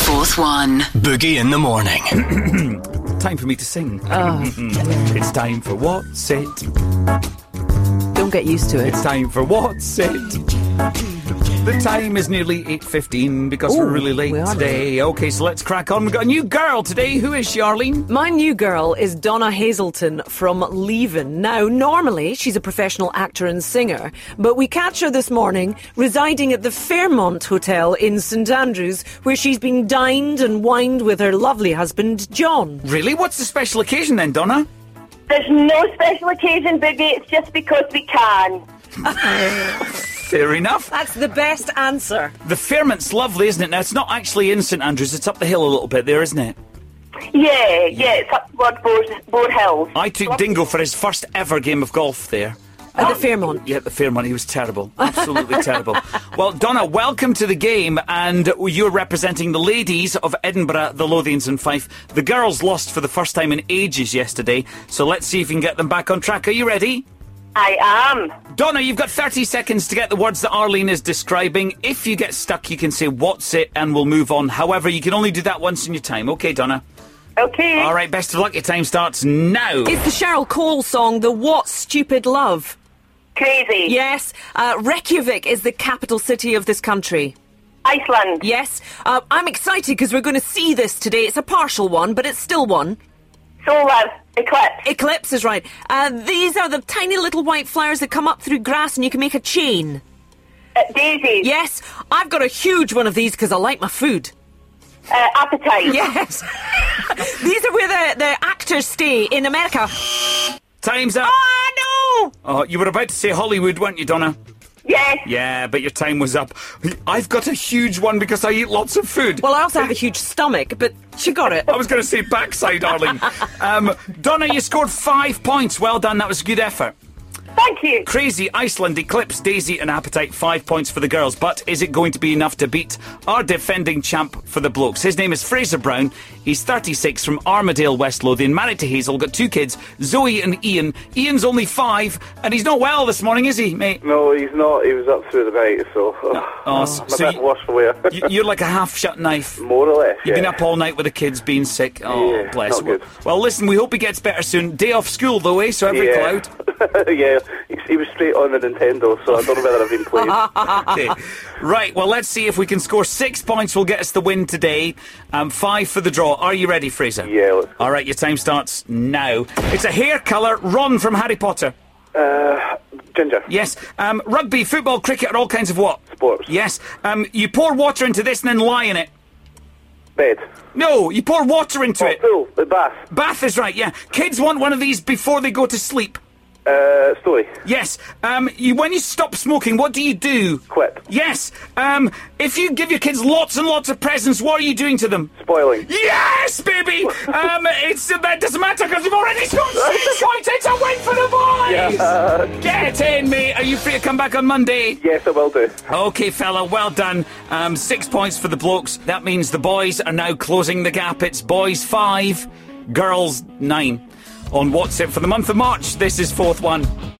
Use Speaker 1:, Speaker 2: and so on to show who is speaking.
Speaker 1: Fourth One.
Speaker 2: Boogie in the morning.
Speaker 3: Time for me to sing.
Speaker 4: Oh.
Speaker 3: It's time for What's It?
Speaker 4: Don't get used to it.
Speaker 3: It's time for What's It? The time is nearly 8:15 because we're really late
Speaker 4: we are
Speaker 3: today. Okay, so let's crack on. We've got a new girl today. Who is she, Arlene?
Speaker 4: My new girl is Donna Hazelton from Leven. Now, normally she's a professional actor and singer, but we catch her this morning residing at the Fairmont Hotel in St Andrews, where she's been dined and wined with her lovely husband, John.
Speaker 3: Really? What's the special occasion then, Donna?
Speaker 5: There's no special occasion, Boogie. It's just because we can.
Speaker 3: Fair enough.
Speaker 4: That's the best answer.
Speaker 3: The Fairmont's lovely, isn't it? Now, it's not actually in St Andrews. It's up the hill a little bit there, isn't it?
Speaker 5: Yeah, it's up toward Boar Hills.
Speaker 3: I took Dingo for his first ever game of golf there.
Speaker 4: At the Fairmont.
Speaker 3: Yeah, at the Fairmont. He was terrible. Absolutely terrible. Well, Donna, welcome to the game, and you're representing the ladies of Edinburgh, the Lothians and Fife. The girls lost for the first time in ages yesterday, so let's see if we can get them back on track. Are you ready?
Speaker 5: I am.
Speaker 3: Donna, you've got 30 seconds to get the words that Arlene is describing. If you get stuck, you can say, "What's it?" and we'll move on. However, you can only do that once in your time. Okay, Donna?
Speaker 5: Okay.
Speaker 3: All right, best of luck. Your time starts now.
Speaker 4: It's the Cheryl Cole song, the What Stupid Love.
Speaker 5: Crazy.
Speaker 4: Yes. Reykjavik is the capital city of this country.
Speaker 5: Iceland.
Speaker 4: Yes. I'm excited because we're going to see this today. It's a partial one, but it's still one.
Speaker 5: Solar. Eclipse.
Speaker 4: Eclipse is right. These are the tiny little white flowers that come up through grass and you can make a chain.
Speaker 5: Daisy.
Speaker 4: Yes. I've got a huge one of these because I like my food.
Speaker 5: Appetite.
Speaker 4: Yes. These are where the actors stay in America.
Speaker 3: Time's up.
Speaker 4: Oh, no!
Speaker 3: Oh, you were about to say Hollywood, weren't you, Donna?
Speaker 5: Yes.
Speaker 3: Yeah, but your time was up. I've got a huge one because I eat lots of food.
Speaker 4: Well, I also have a huge stomach, but she got it.
Speaker 3: I was going to say backside, Arlene. Donna, you scored 5 points. Well done. That was a good effort.
Speaker 5: Thank you.
Speaker 3: Crazy, Iceland, Eclipse, Daisy and Appetite. 5 points for the girls. But is it going to be enough to beat our defending champ for the blokes? His name is Fraser Brown. He's 36 from Armadale, West Lothian. Married to Hazel. Got 2 kids, Zoe and Ian. Ian's only 5 and he's not well this morning, is he, mate?
Speaker 6: No, he's not. He was up through the night, so... I'm a bit worse for wear.
Speaker 3: You're like a half-shut knife.
Speaker 6: More or less,
Speaker 3: You've been up all night with the kids being sick. Oh,
Speaker 6: yeah,
Speaker 3: bless.
Speaker 6: not good.
Speaker 3: Well, listen, we hope he gets better soon. Day off school, though, eh? So every cloud.
Speaker 6: Yeah, he was straight on the Nintendo, so I don't know whether I've been playing.
Speaker 3: Okay. Right, well, let's see if we can score 6 points. Will get us the win today. 5 for the draw. Are you ready, Fraser?
Speaker 6: Yeah, let's go.
Speaker 3: All right, your time starts now. It's a hair colour. Ron from Harry Potter.
Speaker 6: Ginger.
Speaker 3: Yes. Rugby, football, cricket, or all kinds of what?
Speaker 6: Sports.
Speaker 3: Yes. You pour water into this and then lie in it.
Speaker 6: Bed.
Speaker 3: No, you pour water into it.
Speaker 6: Pool. The bath.
Speaker 3: Bath is right, yeah. Kids want one of these before they go to sleep.
Speaker 6: Story.
Speaker 3: Yes. When you stop smoking, what do you do?
Speaker 6: Quit.
Speaker 3: Yes. If you give your kids lots and lots of presents, what are you doing to them?
Speaker 6: Spoiling.
Speaker 3: Yes, baby! That doesn't matter because you've already scored 6 points. It's a win for the boys!
Speaker 6: Yeah.
Speaker 3: Get in, mate. Are you free to come back on Monday?
Speaker 6: Yes, I will do.
Speaker 3: Okay, fella, well done. 6 points for the blokes. That means the boys are now closing the gap. It's boys 5, girls 9. On What's It for the month of March, this is Fourth One.